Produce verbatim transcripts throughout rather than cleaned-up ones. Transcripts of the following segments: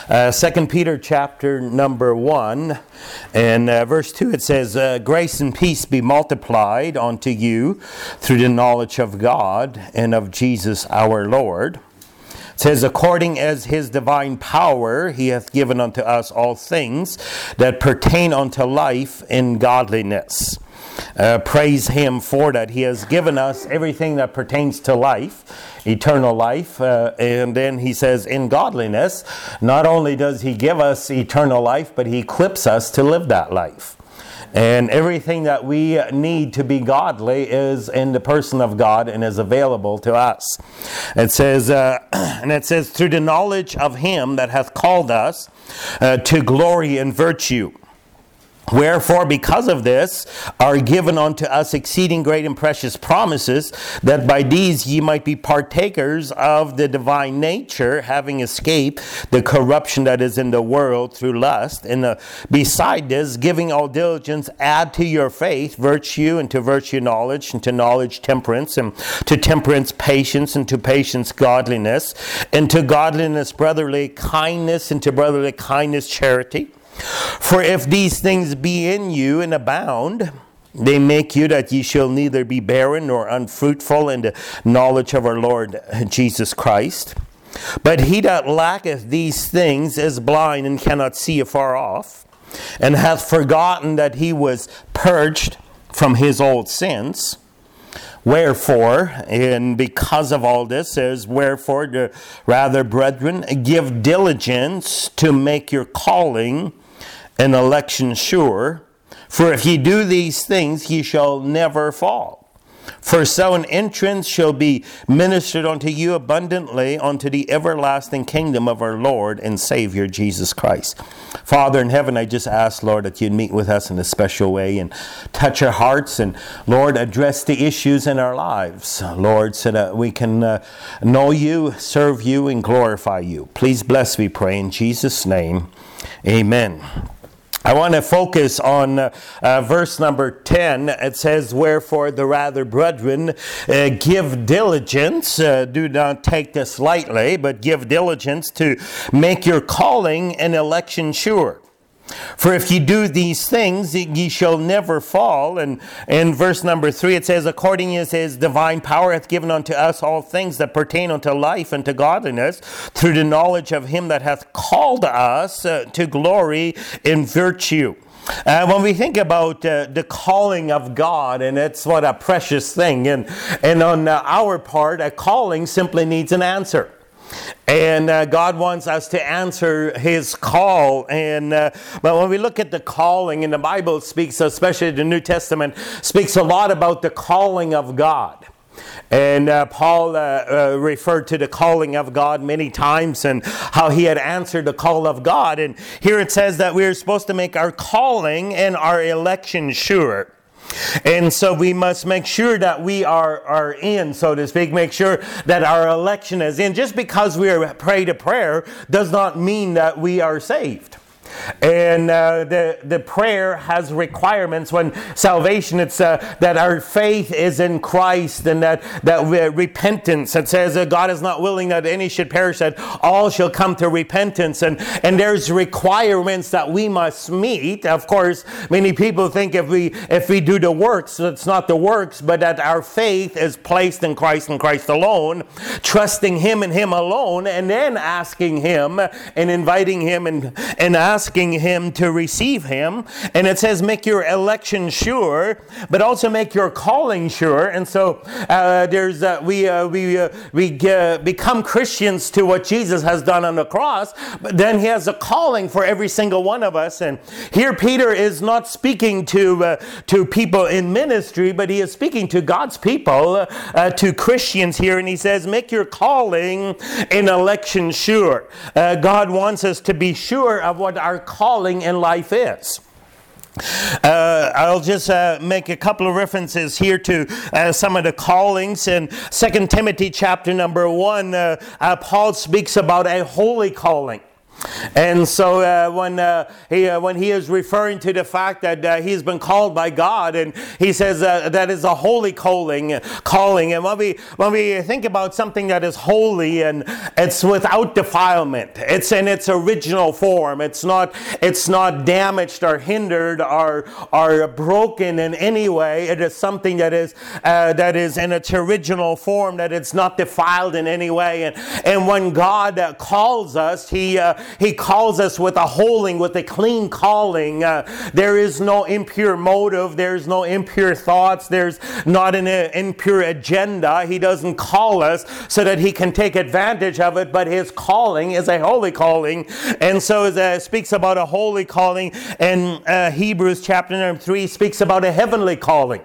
Uh, Second Peter chapter number one, and uh, verse two, it says, uh, grace and peace be multiplied unto you through the knowledge of God and of Jesus our Lord. It says, according as his divine power, he hath given unto us all things that pertain unto life and godliness. Uh, praise him for that. He has given us everything that pertains to life, eternal life. Uh, and then he says, in godliness, not only does he give us eternal life, but he equips us to live that life. And everything that we need to be godly is in the person of God and is available to us. It says, uh, and it says, through the knowledge of him that hath called us uh, to glory and virtue. Wherefore, because of this, are given unto us exceeding great and precious promises, that by these ye might be partakers of the divine nature, having escaped the corruption that is in the world through lust. And uh, beside this, giving all diligence, add to your faith virtue, and to virtue knowledge, and to knowledge temperance, and to temperance patience, and to patience godliness, and to godliness brotherly kindness, and to brotherly kindness charity. For if these things be in you and abound, they make you that ye shall neither be barren nor unfruitful in the knowledge of our Lord Jesus Christ. But he that lacketh these things is blind and cannot see afar off, and hath forgotten that he was purged from his old sins. Wherefore, and because of all this, says, wherefore, the, rather, brethren, give diligence to make your calling and election sure. For if ye do these things, ye shall never fall. For so an entrance shall be ministered unto you abundantly unto the everlasting kingdom of our Lord and Savior Jesus Christ. Father in heaven, I just ask, Lord, that you'd meet with us in a special way and touch our hearts, and, Lord, address the issues in our lives, Lord, so that we can uh, know you, serve you, and glorify you. Please bless, we pray, in Jesus' name. Amen. I want to focus on uh, uh, verse number ten. It says, wherefore the rather, brethren, uh, give diligence, uh, do not take this lightly, but give diligence to make your calling and election sure. For if ye do these things, ye shall never fall. And in verse number three, it says, according as his divine power hath given unto us all things that pertain unto life and to godliness, through the knowledge of him that hath called us uh, to glory in virtue. Uh, when we think about uh, the calling of God, and it's what a precious thing, and, and on uh, our part, a calling simply needs an answer. And uh, God wants us to answer his call. And uh, but when we look at the calling, and the Bible speaks, especially the New Testament, speaks a lot about the calling of God. And uh, Paul uh, uh, referred to the calling of God many times, and how he had answered the call of God. And here it says that we are supposed to make our calling and our election sure. And so we must make sure that we are, are in, so to speak, make sure that our election is in. Just because we are prayed a prayer does not mean that we are saved. And uh, the, the prayer has requirements. When salvation, it's uh, that our faith is in Christ, and that, that uh, repentance. It says that God is not willing that any should perish, that all shall come to repentance. And, and there's requirements that we must meet. Of course, many people think if we if we do the works, it's not the works, but that our faith is placed in Christ and Christ alone, trusting him and him alone, and then asking him and inviting him and, and asking asking him to receive him. And it says make your election sure, but also make your calling sure. And so uh, there's uh, we uh, we uh, we uh, become Christians to what Jesus has done on the cross, but then he has a calling for every single one of us. And here Peter is not speaking to uh, to people in ministry, but he is speaking to God's people, uh, uh, to Christians here, and he says make your calling and election sure. Uh, God wants us to be sure of what our calling in life is. Uh, I'll just uh, make a couple of references here to uh, some of the callings. In Second Timothy chapter number one, uh, uh, Paul speaks about a holy calling. And so uh, when uh, he uh, when he is referring to the fact that uh, he's been called by God, and he says uh, that is a holy calling, calling. And when we when we think about something that is holy and it's without defilement, it's in its original form. It's not it's not damaged or hindered or or broken in any way. It is something that is uh, that is in its original form. That it's not defiled in any way. And and when God uh, calls us, he uh, He calls us with a holy, with a clean calling. Uh, there is no impure motive. There's no impure thoughts. There's not an uh, impure agenda. He doesn't call us so that he can take advantage of it, but his calling is a holy calling. And so it uh, speaks about a holy calling. And uh, Hebrews chapter number three speaks about a heavenly calling.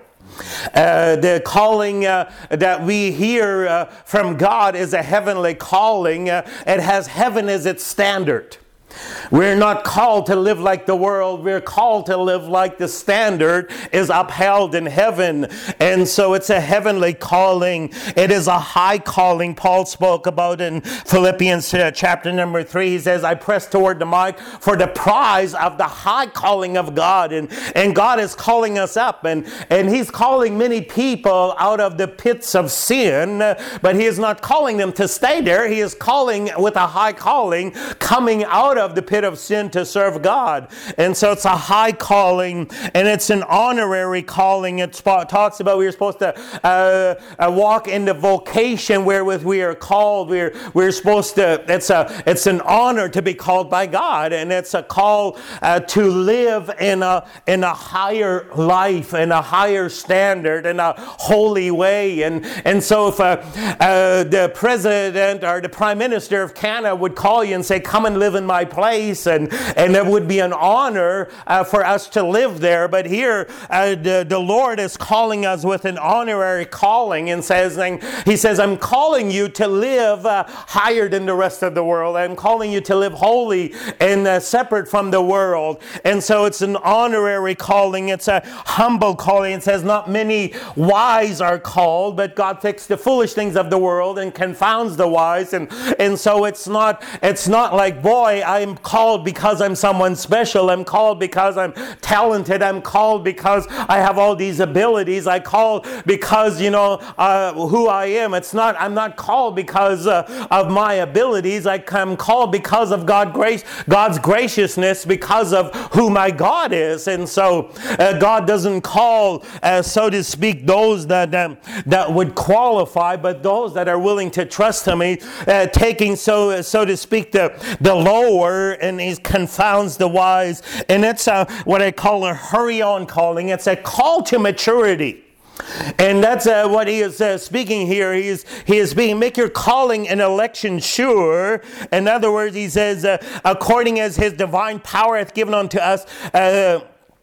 Uh, the calling uh, that we hear uh, from God is a heavenly calling. Uh, it has heaven as its standard. We're not called to live like the world. We're called to live like the standard is upheld in heaven. And so it's a heavenly calling. It is a high calling. Paul spoke about in Philippians uh, chapter number three. He says, I press toward the mark for the prize of the high calling of God. And, and God is calling us up. And, and he's calling many people out of the pits of sin. But he is not calling them to stay there. He is calling with a high calling, coming out of of the pit of sin to serve God. And so it's a high calling, and it's an honorary calling. It talks about we are supposed to uh, uh, walk in the vocation wherewith we are called. We're we're supposed to. It's a it's an honor to be called by God, and it's a call uh, to live in a in a higher life, in a higher standard, in a holy way. And and so if uh, uh, the president or the prime minister of Canada would call you and say, "Come and live in my place," and and it would be an honor uh, for us to live there. But here uh, the, the Lord is calling us with an honorary calling, and says he says I'm calling you to live uh, higher than the rest of the world. I'm calling you to live holy and uh, separate from the world. And so it's an honorary calling. It's a humble calling. It says not many wise are called, but God takes the foolish things of the world and confounds the wise. And and so it's not it's not like, boy, I'm called because I'm someone special. I'm called because I'm talented. I'm called because I have all these abilities. I called because, you know, uh, who I am. It's not, I'm not called because uh, of my abilities. I, I'm called because of God grace, God's graciousness, because of who my God is. And so uh, God doesn't call, uh, so to speak, those that um, that would qualify, but those that are willing to trust Him. He, uh, taking, so so to speak, the, the lower, and He confounds the wise. And it's a, what I call a hurry-on calling. It's a call to maturity. And that's uh, what he is uh, speaking here. He is, he is being, make your calling and election sure. In other words, he says, uh, according as His divine power hath given unto us uh,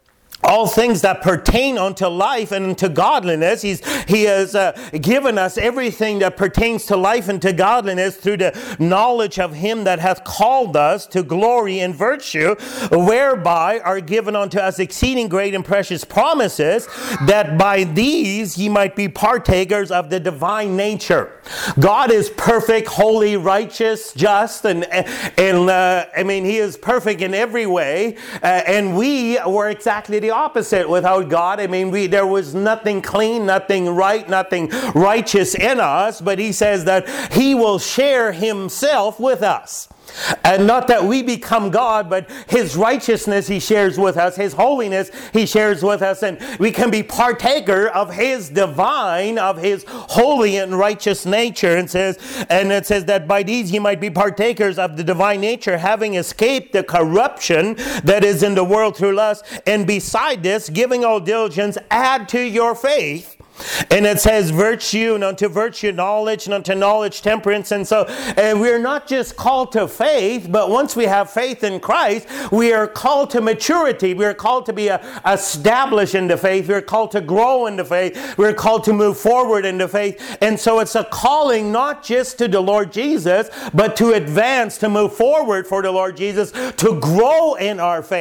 all things that pertain unto life and unto godliness. He's, he has uh, given us everything that pertains to life and to godliness through the knowledge of Him that hath called us to glory and virtue, whereby are given unto us exceeding great and precious promises, that by these ye might be partakers of the divine nature. God is perfect, holy, righteous, just, and, and uh, I mean, He is perfect in every way, uh, and we were exactly the opposite without God. I mean, we there was nothing clean, nothing right, nothing righteous in us, but He says that He will share Himself with us. And not that we become God, but His righteousness He shares with us, His holiness He shares with us, and we can be partaker of His divine, of His holy and righteous nature. And says, and it says that by these ye might be partakers of the divine nature, having escaped the corruption that is in the world through lust, and beside this, giving all diligence, add to your faith. And it says virtue, and unto virtue knowledge, and unto knowledge temperance. And so and we're not just called to faith, but once we have faith in Christ, we are called to maturity. We're called to be uh, established in the faith. We're called to grow in the faith. We're called to move forward in the faith. And so it's a calling not just to the Lord Jesus, but to advance, to move forward for the Lord Jesus, to grow in our faith.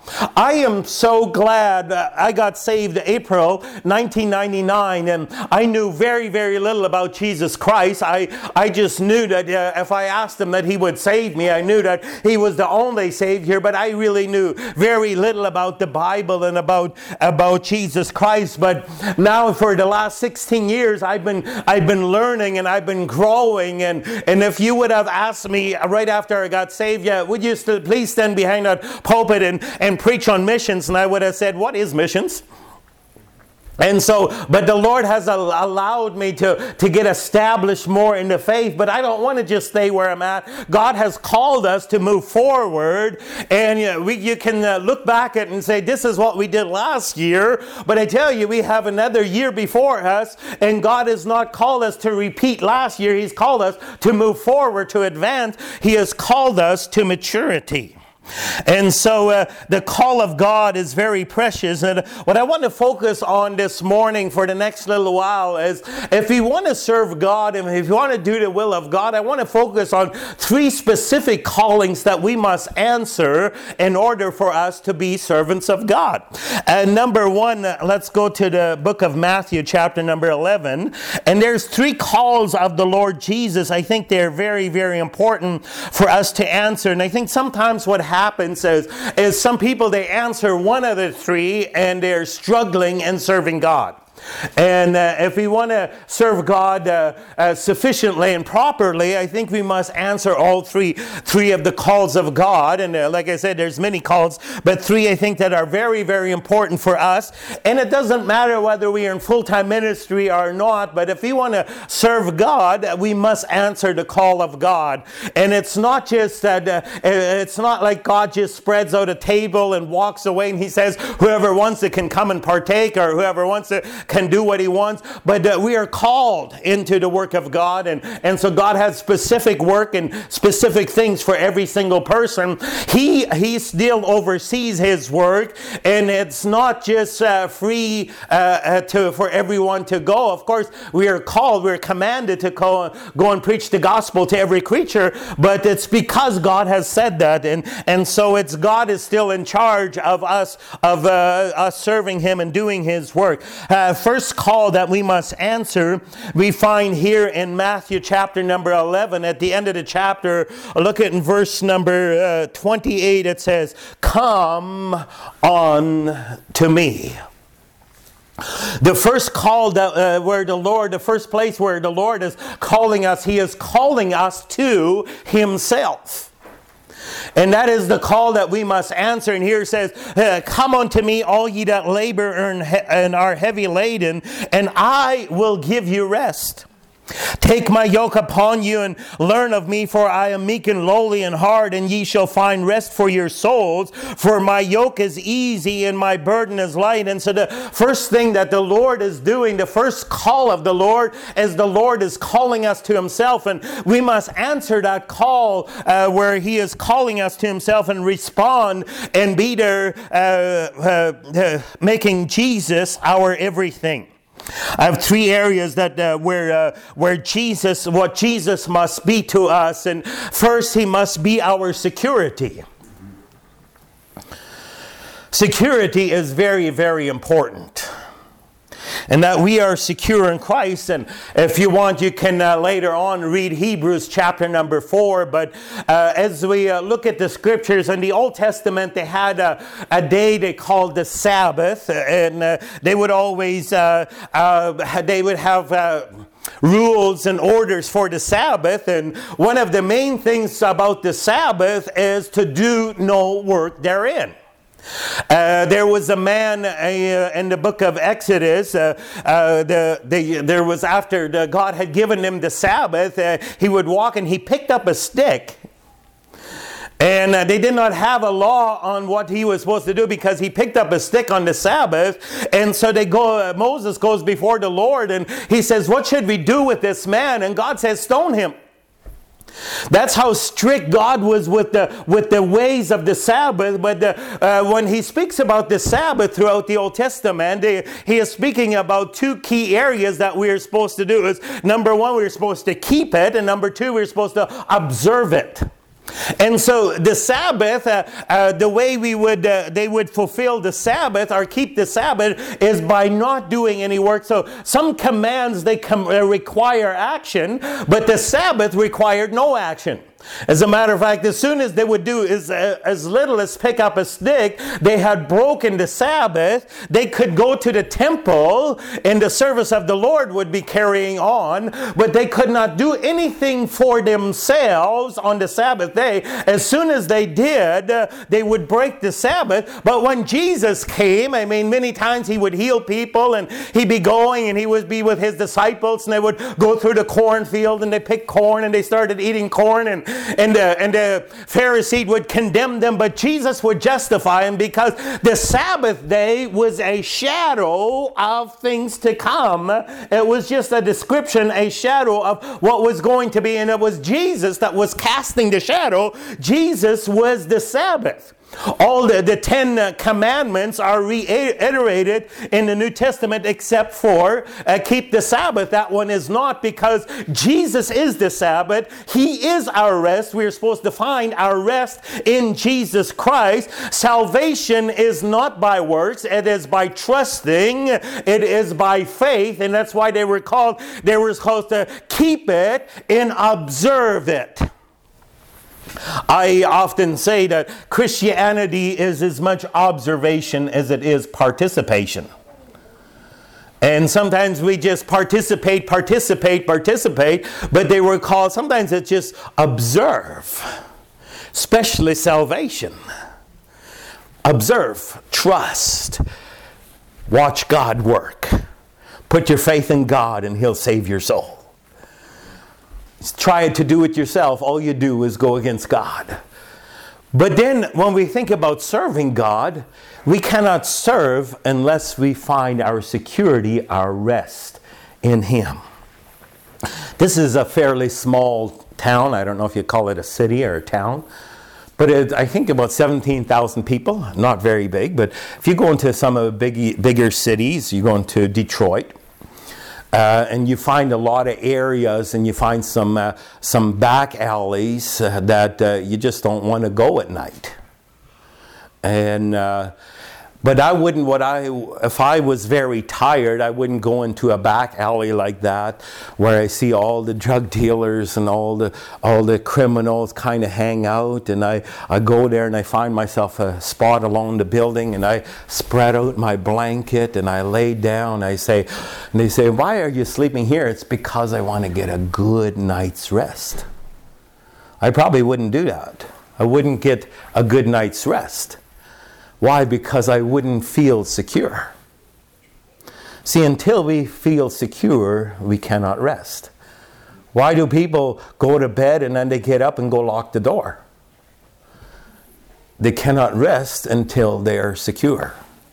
I am so glad uh, I got saved April nineteen ninety-nine, and I knew very, very little about Jesus Christ. I, I just knew that uh, if I asked him that he would save me, I knew that he was the only Savior, but I really knew very little about the Bible and about, about Jesus Christ. But now for the last sixteen years, I've been, I've been learning and I've been growing. And, and if you would have asked me right after I got saved, yeah, would you still please stand behind that pulpit and, and preach on missions? And I would have said, what is missions? And so, but the Lord has allowed me to, to get established more in the faith, but I don't want to just stay where I'm at. God has called us to move forward, and you know, we, you can uh, look back at it and say, this is what we did last year, but I tell you, we have another year before us, and God has not called us to repeat last year. He's called us to move forward, to advance. He has called us to maturity. And so uh, the call of God is very precious. And what I want to focus on this morning for the next little while is, if you want to serve God and if you want to do the will of God, I want to focus on three specific callings that we must answer in order for us to be servants of God. And number one, let's go to the book of Matthew, chapter number eleven. And there's three calls of the Lord Jesus. I think they're very, very important for us to answer. And I think sometimes what happens happens is, is some people, they answer one of the three and they're struggling in serving God. And uh, if we want to serve God uh, uh, sufficiently and properly, I think we must answer all three three of the calls of God. And uh, like I said, there's many calls, but three I think that are very, very important for us. And it doesn't matter whether we are in full-time ministry or not, but if we want to serve God, we must answer the call of God. And it's not just that, uh, it's not like God just spreads out a table and walks away and he says, whoever wants it can come and partake, or whoever wants it can do what he wants. But uh, we are called into the work of God, and, and so God has specific work and specific things for every single person. He he still oversees his work, and it's not just uh, free uh, uh, to for everyone to go. Of course, we are called, we're commanded to go, go and preach the gospel to every creature, but it's because God has said that, and, and so it's God is still in charge of us, of uh, us serving him and doing his work. Uh, first call that we must answer, we find here in Matthew chapter number eleven. At the end of the chapter, look at in verse number uh, twenty-eight, it says, "Come on to me." The first call that uh, where the Lord, the first place where the Lord is calling us, he is calling us to himself. And that is the call that we must answer. And here it says, "Come unto me, all ye that labor and are heavy laden, and I will give you rest. Take my yoke upon you and learn of me, for I am meek and lowly in heart, and ye shall find rest for your souls. For my yoke is easy and my burden is light." And so the first thing that the Lord is doing, the first call of the Lord, is the Lord is calling us to himself. And we must answer that call uh, where he is calling us to himself and respond and be there uh, uh, uh, making Jesus our everything. I have three areas that uh, where uh, where Jesus, what Jesus must be to us. And first, he must be our security. Security is very, very important. And that we are secure in Christ. And if you want, you can uh, later on read Hebrews chapter number four. But uh, as we uh, look at the scriptures, in the Old Testament, they had a, a day they called the Sabbath. And uh, they would always, uh, uh, they would have Uh, rules and orders for the Sabbath, and one of the main things about the Sabbath is to do no work therein. Uh, there was a man uh, in the book of Exodus, uh, uh, the, the, there was after the, God had given him the Sabbath, uh, he would walk and he picked up a stick. And uh, they did not have a law on what he was supposed to do because he picked up a stick on the Sabbath. And so they go. Uh, Moses goes before the Lord and he says, "What should we do with this man?" And God says, "Stone him." That's how strict God was with the with the ways of the Sabbath. But the, uh, when he speaks about the Sabbath throughout the Old Testament, he, he is speaking about two key areas that we are supposed to do. Is number one, we're supposed to keep it, and number two, we're supposed to observe it. And so the Sabbath, uh, uh, the way we would, uh, they would fulfill the Sabbath or keep the Sabbath is by not doing any work. So some commands, they com- uh, require action, but the Sabbath required no action. As a matter of fact, as soon as they would do is, uh, as little as pick up a stick, they had broken the Sabbath. They could go to the temple and the service of the Lord would be carrying on, but they could not do anything for themselves on the Sabbath day. As soon as they did, uh, they would break the Sabbath. But when Jesus came, I mean, many times he would heal people and he'd be going and he would be with his disciples and they would go through the cornfield and they picked corn and they started eating corn and And the, and the Pharisee would condemn them, but Jesus would justify them because the Sabbath day was a shadow of things to come. It was just a description, a shadow of what was going to be, and it was Jesus that was casting the shadow. Jesus was the Sabbath. All the, the Ten uh, Commandments are reiterated in the New Testament except for uh, keep the Sabbath. That one is not, because Jesus is the Sabbath. He is our rest. We are supposed to find our rest in Jesus Christ. Salvation is not by works. It is by trusting. It is by faith. And that's why they were called, they were supposed to keep it and observe it. I often say that Christianity is as much observation as it is participation. And sometimes we just participate, participate, participate, but they were called, sometimes it's just observe, especially salvation. Observe, trust, watch God work. Put your faith in God and He'll save your soul. Try to do it yourself. All you do is go against God. But then when we think about serving God, we cannot serve unless we find our security, our rest in Him. This is a fairly small town. I don't know if you call it a city or a town. But it, I think about seventeen thousand people. Not very big. But if you go into some of the big, bigger cities, you go into Detroit. Uh, and you find a lot of areas, and you find some uh, some back alleys uh, that uh, you just don't want to go at night. And uh, but I wouldn't. What I if I was very tired, I wouldn't go into a back alley like that, where I see all the drug dealers and all the all the criminals kind of hang out. And I, I go there and I find myself a spot along the building, and I spread out my blanket and I lay down. I say, and they say, "Why are you sleeping here?" It's because I want to get a good night's rest. I probably wouldn't do that. I wouldn't get a good night's rest. Why? Because I wouldn't feel secure. See, until we feel secure, we cannot rest. Why do people go to bed and then they get up and go lock the door? They cannot rest until they are secure.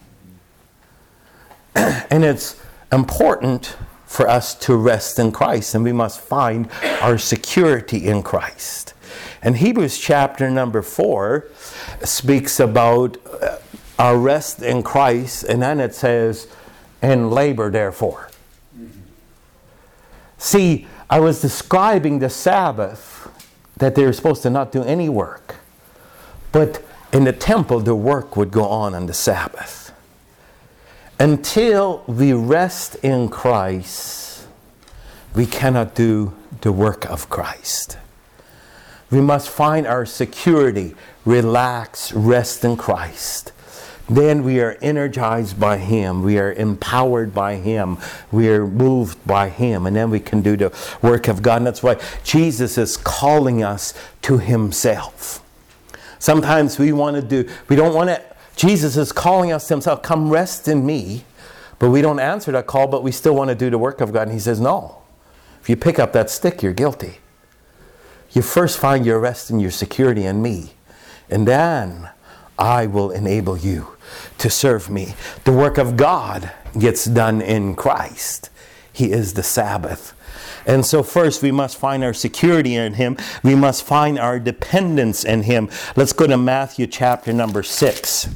And it's important for us to rest in Christ, and we must find our security in Christ. And Hebrews chapter number four speaks about our rest in Christ, and then it says, and labor therefore. Mm-hmm. See, I was describing the Sabbath, that they were supposed to not do any work. But in the temple, the work would go on on the Sabbath. Until we rest in Christ, we cannot do the work of Christ. We must find our security, relax, rest in Christ. Then we are energized by Him. We are empowered by Him. We are moved by Him. And then we can do the work of God. And that's why Jesus is calling us to Himself. Sometimes we want to do, we don't want to, Jesus is calling us to Himself. Come rest in me. But we don't answer that call, but we still want to do the work of God. And He says, no. If you pick up that stick, you're guilty. You first find your rest and your security in me. And then I will enable you to serve me. The work of God gets done in Christ. He is the Sabbath. And so first we must find our security in Him. We must find our dependence in Him. Let's go to Matthew chapter number six.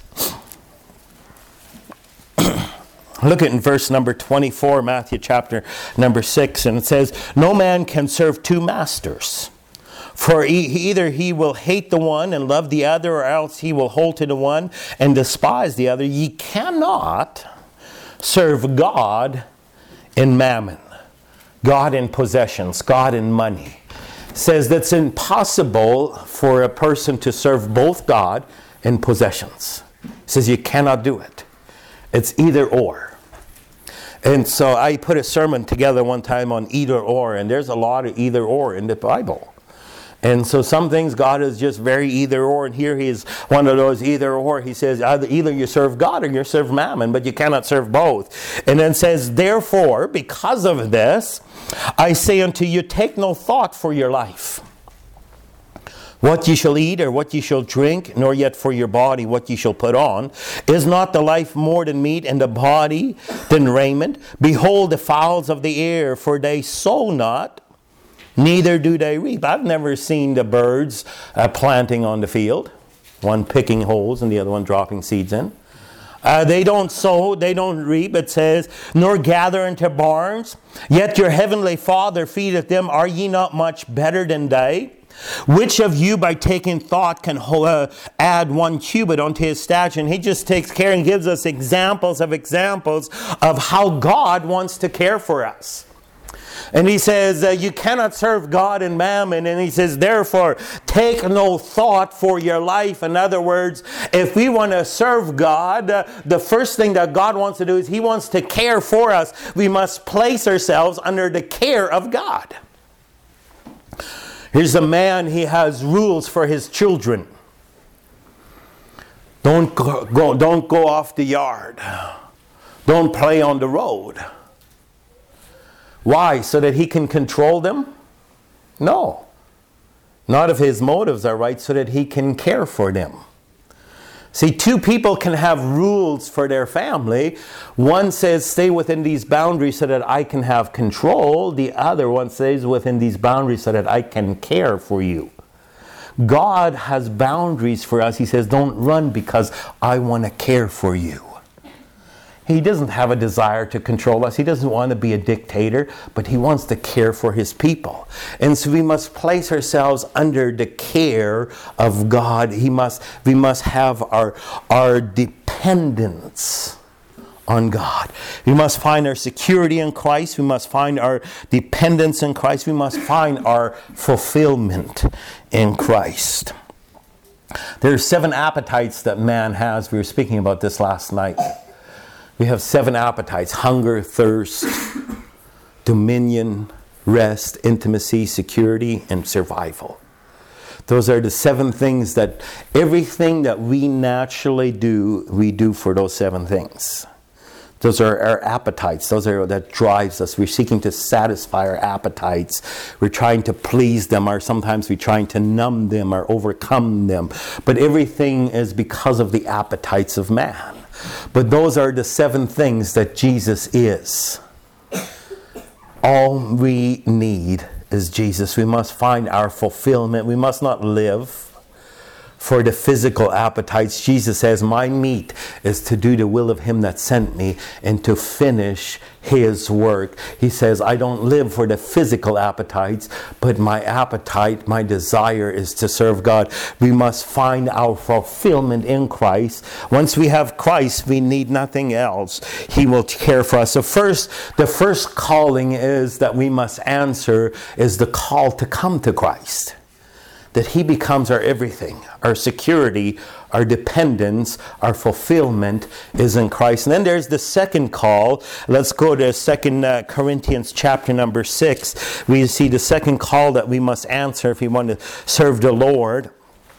Look at in verse number twenty-four, Matthew chapter number six. And it says, no man can serve two masters. For e- either he will hate the one and love the other, or else he will hold to the one and despise the other. Ye cannot serve God in mammon, God in possessions, God in money. It says that's impossible for a person to serve both God and possessions. It says you cannot do it. It's either or. And so I put a sermon together one time on either or, and there's a lot of either or in the Bible. And so some things God is just very either or, and here he is one of those either or. He says either, either you serve God or you serve mammon, but you cannot serve both. And then says, therefore, because of this, I say unto you, take no thought for your life, what ye shall eat or what ye shall drink, nor yet for your body what ye shall put on. Is not the life more than meat, and the body than raiment? Behold the fowls of the air, for they sow not, neither do they reap. I've never seen the birds uh, planting on the field, one picking holes and the other one dropping seeds in. Uh, they don't sow, they don't reap, it says, nor gather into barns, yet your heavenly Father feedeth them. Are ye not much better than they? Which of you by taking thought can uh, add one cubit onto his stature? And he just takes care and gives us examples of examples of how God wants to care for us. And he says, uh, you cannot serve God and mammon. And he says, therefore, take no thought for your life. In other words, if we want to serve God, uh, the first thing that God wants to do is he wants to care for us. We must place ourselves under the care of God. Here's a man, he has rules for his children. Don't go, go, don't go off the yard. Don't play on the road. Why? So that he can control them? No. Not if his motives are right, so that he can care for them. See, two people can have rules for their family. One says, stay within these boundaries so that I can have control. The other one says, within these boundaries so that I can care for you. God has boundaries for us. He says, don't run because I want to care for you. He doesn't have a desire to control us. He doesn't want to be a dictator, but he wants to care for his people. And so we must place ourselves under the care of God. He must, we must have our, our dependence on God. We must find our security in Christ. We must find our dependence in Christ. We must find our fulfillment in Christ. There are seven appetites that man has. We were speaking about this last night. We have seven appetites: hunger, thirst, dominion, rest, intimacy, security, and survival. Those are the seven things that everything that we naturally do, we do for those seven things. Those are our appetites. Those are that drives us. We're seeking to satisfy our appetites. We're trying to please them, or sometimes we're trying to numb them or overcome them. But everything is because of the appetites of man. But those are the seven things that Jesus is. All we need is Jesus. We must find our fulfillment. We must not live for the physical appetites. Jesus says, my meat is to do the will of him that sent me and to finish his work. He says, I don't live for the physical appetites, but my appetite, my desire is to serve God. We must find our fulfillment in Christ. Once we have Christ, we need nothing else. He will care for us. So first, the first calling is that we must answer is the call to come to Christ. That he becomes our everything, our security, our dependence, our fulfillment is in Christ. And then there's the second call. Let's go to Second Corinthians chapter number six. We see the second call that we must answer if we want to serve the Lord.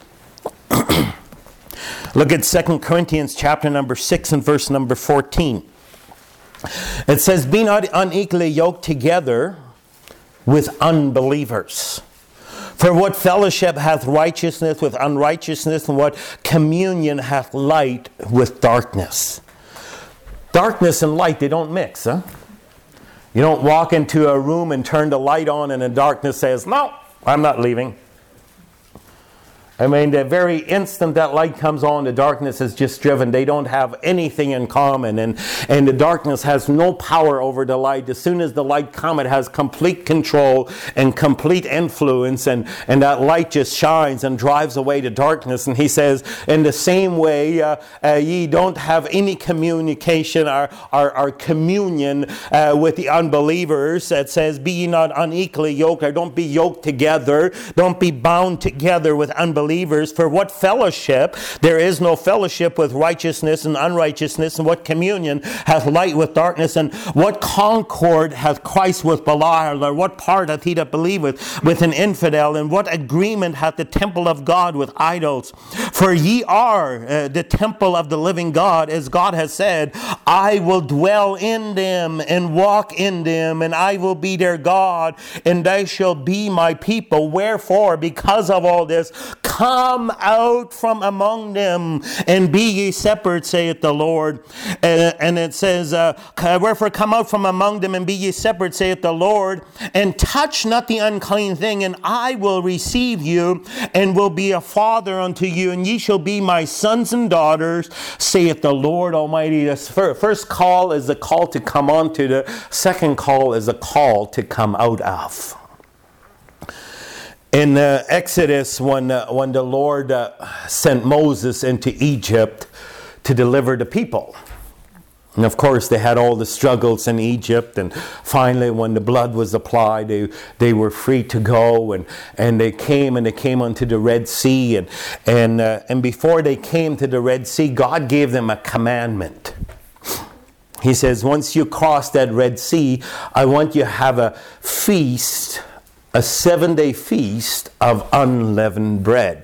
Look at Second Corinthians chapter number six and verse number fourteen. It says, be not unequally yoked together with unbelievers. For what fellowship hath righteousness with unrighteousness, and what communion hath light with darkness? Darkness and light, they don't mix, huh? You don't walk into a room and turn the light on and the darkness says, no, I'm not leaving. I mean, the very instant that light comes on, the darkness is just driven. They don't have anything in common, and, and the darkness has no power over the light. As soon as the light comes, it has complete control and complete influence, and, and that light just shines and drives away the darkness. And he says, in the same way, uh, uh, ye don't have any communication or, or, or communion uh, with the unbelievers. It says, be ye not unequally yoked, or don't be yoked together. Don't be bound together with unbelievers. For what fellowship? There is no fellowship with righteousness and unrighteousness. And what communion hath light with darkness? And what concord hath Christ with Belial? Or what part hath he that believeth with an infidel? And what agreement hath the temple of God with idols? For ye are uh, the temple of the living God, as God has said, I will dwell in them and walk in them, and I will be their God, and they shall be my people. Wherefore, because of all this, come out from among them, and be ye separate, saith the Lord. And, and it says, uh, wherefore come out from among them, and be ye separate, saith the Lord, and touch not the unclean thing, and I will receive you, and will be a father unto you, and ye shall be my sons and daughters, saith the Lord Almighty. The first call is a call to come on to. The second call is a call to come out of. In uh, Exodus, when, uh, when the Lord uh, sent Moses into Egypt to deliver the people. And of course, they had all the struggles in Egypt. And finally, when the blood was applied, they, they were free to go. And, and they came and they came unto the Red Sea. And, and, uh, and before they came to the Red Sea, God gave them a commandment. He says, once you cross that Red Sea, I want you to have a feast, a seven-day feast of unleavened bread.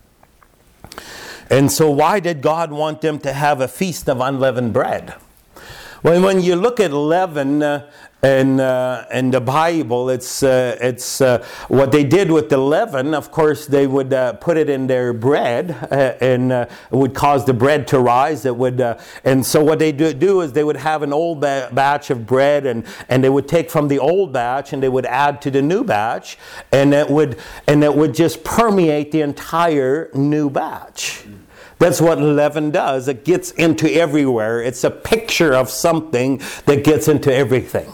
And so why did God want them to have a feast of unleavened bread? Well, when you look at leaven uh, in, uh, in the Bible, it's uh, it's uh, what they did with the leaven. Of course, they would uh, put it in their bread, uh, and uh, it would cause the bread to rise. It would, uh, and so what they do, do is they would have an old ba- batch of bread, and, and they would take from the old batch and they would add to the new batch, and it would and it would just permeate the entire new batch. That's what leaven does. It gets into everywhere. It's a picture of something that gets into everything.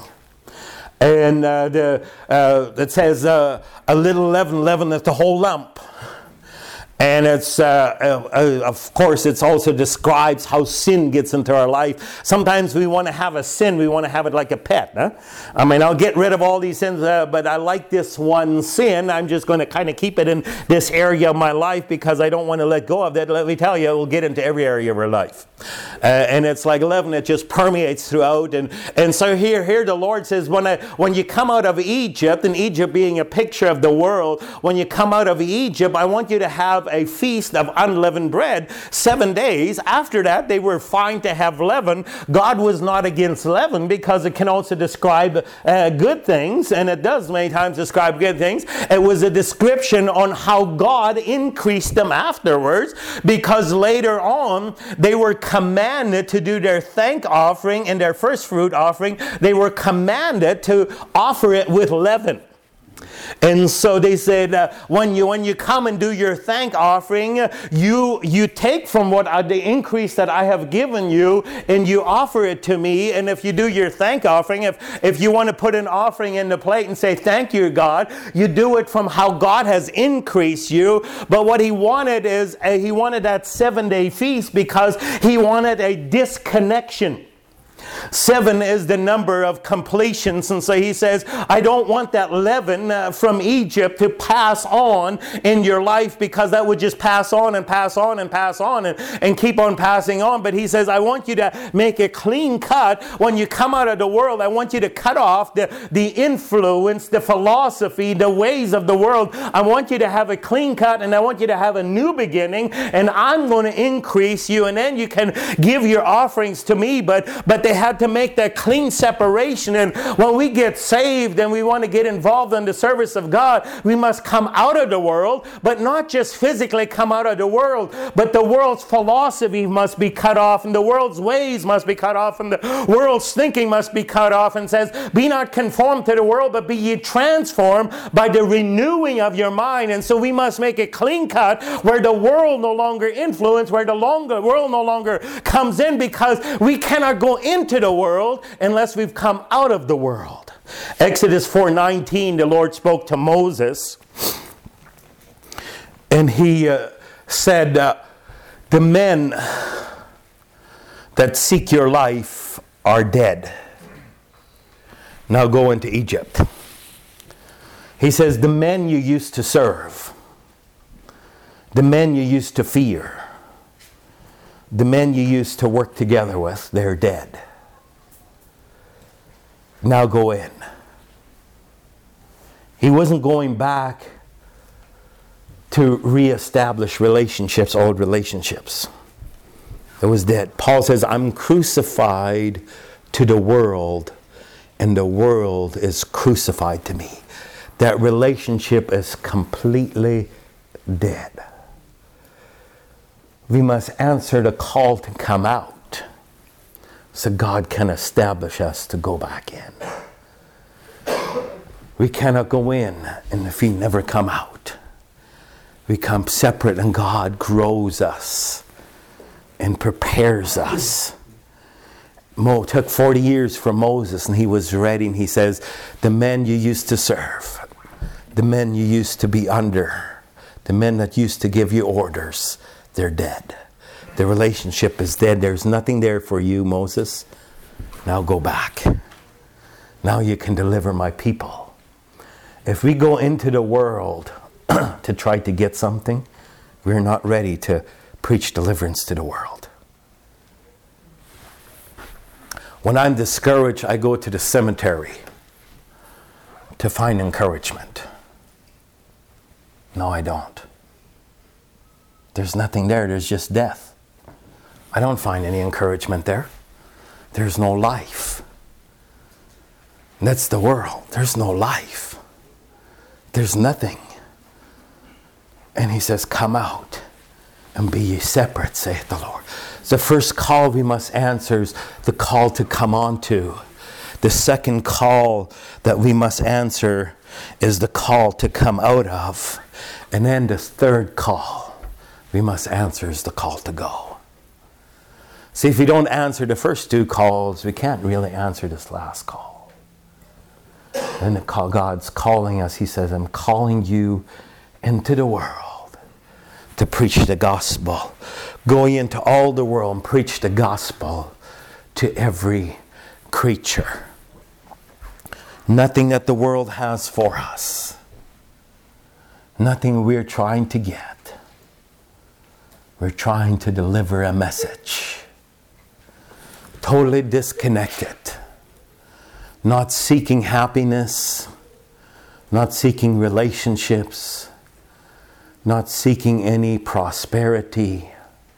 And uh, the, uh, it says, uh, a little leaven leaveneth the whole lump. And it's, uh, uh, of course, it also describes how sin gets into our life. Sometimes we want to have a sin. We want to have it like a pet. Huh? I mean, I'll get rid of all these sins, uh, but I like this one sin. I'm just going to kind of keep it in this area of my life because I don't want to let go of that. Let me tell you, it will get into every area of our life. Uh, and it's like leaven. It just permeates throughout. And, and so here, here the Lord says, when, I, when you come out of Egypt, and Egypt being a picture of the world, when you come out of Egypt, I want you to have a feast of unleavened bread seven days. After that, they were fine to have leaven. God was not against leaven because it can also describe uh, good things, and it does many times describe good things. It was a description on how God increased them afterwards, because later on they were commanded to do their thank offering and their first fruit offering. They were commanded to offer it with leaven. And so they said, uh, when you when you come and do your thank offering, you you take from what uh, the increase that I have given you, and you offer it to me. And if you do your thank offering, if if you want to put an offering in the plate and say thank you, God, you do it from how God has increased you. But what he wanted is uh, he wanted that seven day feast because he wanted a disconnection. Seven is the number of completions, and so he says, I don't want that leaven uh, from Egypt to pass on in your life, because that would just pass on and pass on and pass on and, and keep on passing on. But he says, I want you to make a clean cut. When you come out of the world, I want you to cut off the, the influence, the philosophy, the ways of the world. I want you to have a clean cut, and I want you to have a new beginning, and I'm going to increase you, and then you can give your offerings to me. But, but they had had to make that clean separation. And when we get saved and we want to get involved in the service of God, we must come out of the world, but not just physically come out of the world, but the world's philosophy must be cut off, and the world's ways must be cut off, and the world's thinking must be cut off. And says, be not conformed to the world, but be ye transformed by the renewing of your mind. And so we must make a clean cut where the world no longer influence, where the longer, world no longer comes in, because we cannot go into the world unless we've come out of the world. Exodus four nineteen, the Lord spoke to Moses, and he uh, said, uh, the men that seek your life are dead. Now go into Egypt. He says, the men you used to serve, the men you used to fear, the men you used to work together with, they're dead. Now go in. He wasn't going back to reestablish relationships, old relationships. It was dead. Paul says, I'm crucified to the world, and the world is crucified to me. That relationship is completely dead. We must answer the call to come out so God can establish us to go back in. We cannot go in and if we never come out. We come separate, and God grows us and prepares us. Mo took forty years for Moses, and he was ready, and he says, the men you used to serve, the men you used to be under, the men that used to give you orders, they're dead. The relationship is dead. There's nothing there for you, Moses. Now go back. Now you can deliver my people. If we go into the world to try to get something, we're not ready to preach deliverance to the world. When I'm discouraged, I go to the cemetery to find encouragement. No, I don't. There's nothing there. There's just death. I don't find any encouragement there. There's no life. That's the world. There's no life. There's nothing. And he says, come out and be ye separate, saith the Lord. The first call we must answer is the call to come on to. The second call that we must answer is the call to come out of. And then the third call we must answer is the call to go. See, if we don't answer the first two calls, we can't really answer this last call. And the call, God's calling us. He says, I'm calling you into the world to preach the gospel. Go into all the world and preach the gospel to every creature. Nothing that the world has for us. Nothing we're trying to get. We're trying to deliver a message. Totally disconnected. Not seeking happiness. Not seeking relationships. Not seeking any prosperity.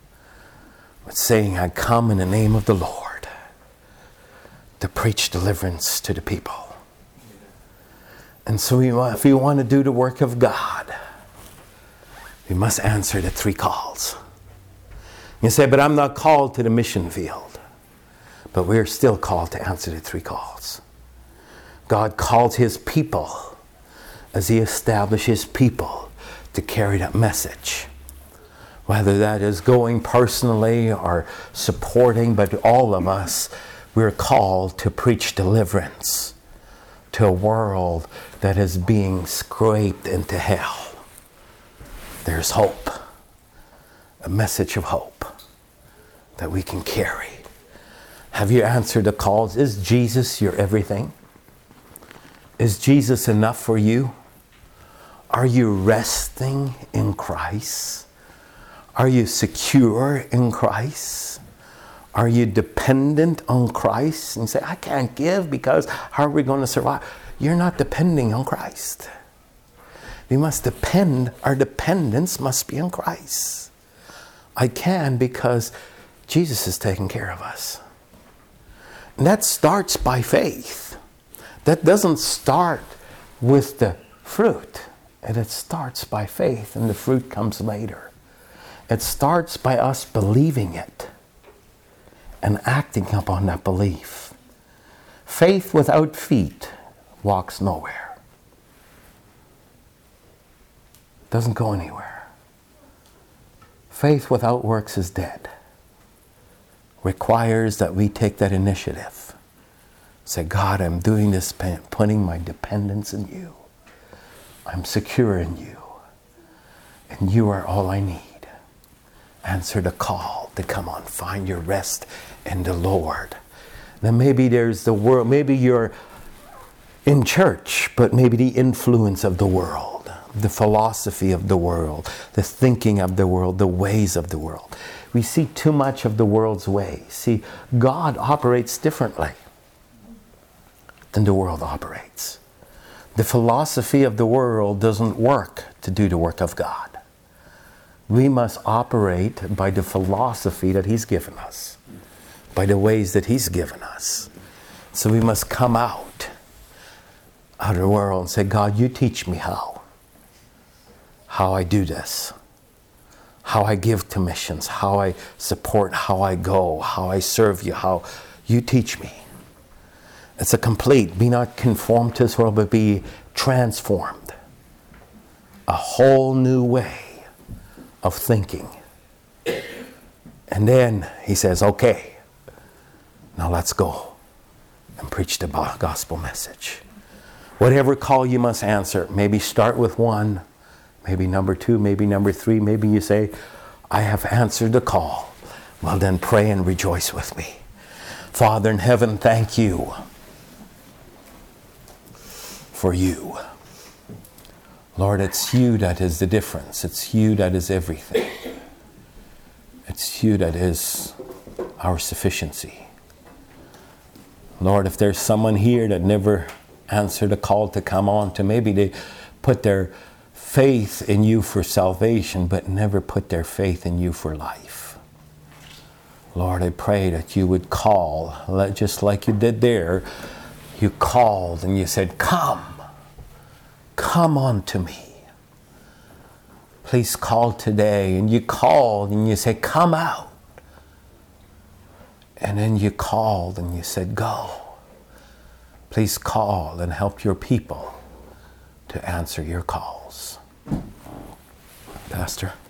But saying, I come in the name of the Lord to preach deliverance to the people. And so we, if we want to do the work of God, we must answer the three calls. You say, but I'm not called to the mission field. But we're still called to answer the three calls. God calls his people as he establishes people to carry that message. Whether that is going personally or supporting, but all of us, we're called to preach deliverance to a world that is being scraped into hell. There's hope. A message of hope that we can carry. Have you answered the calls? Is Jesus your everything? Is Jesus enough for you? Are you resting in Christ? Are you secure in Christ? Are you dependent on Christ? And you say, I can't give because how are we going to survive? You're not depending on Christ. We must depend, our dependence must be on Christ. I can because Jesus is taking care of us. And that starts by faith. That doesn't start with the fruit. And it starts by faith, and the fruit comes later. It starts by us believing it and acting upon that belief. Faith without feet walks nowhere. Doesn't go anywhere. Faith without works is dead. Requires that we take that initiative. Say, God, I'm doing this, putting my dependence in you. I'm secure in you. And you are all I need. Answer the call to come on, find your rest in the Lord. Then maybe there's the world, maybe you're in church, but maybe the influence of the world, the philosophy of the world, the thinking of the world, the ways of the world. We see too much of the world's ways. See, God operates differently than the world operates. The philosophy of the world doesn't work to do the work of God. We must operate by the philosophy that He's given us, by the ways that He's given us. So we must come out, out of the world and say, God, you teach me how. How I do this. How I give to missions. How I support, how I go, how I serve you, how you teach me. It's a complete, be not conformed to this world, but be transformed. A whole new way of thinking. And then he says, okay, now let's go and preach the gospel message. Whatever call you must answer, maybe start with one, maybe number two, maybe number three, maybe you say, I have answered the call. Well then pray and rejoice with me. Father in heaven, thank you for you. Lord, it's you that is the difference. It's you that is everything. It's you that is our sufficiency. Lord, if there's someone here that never answered a call to come on to, maybe they put their faith in you for salvation, but never put their faith in you for life. Lord, I pray that you would call, just like you did there. You called and you said, come, come unto me. Please call today. And you called and you said, come out. And then you called and you said, go. Please call and help your people to answer your calls. Pastor.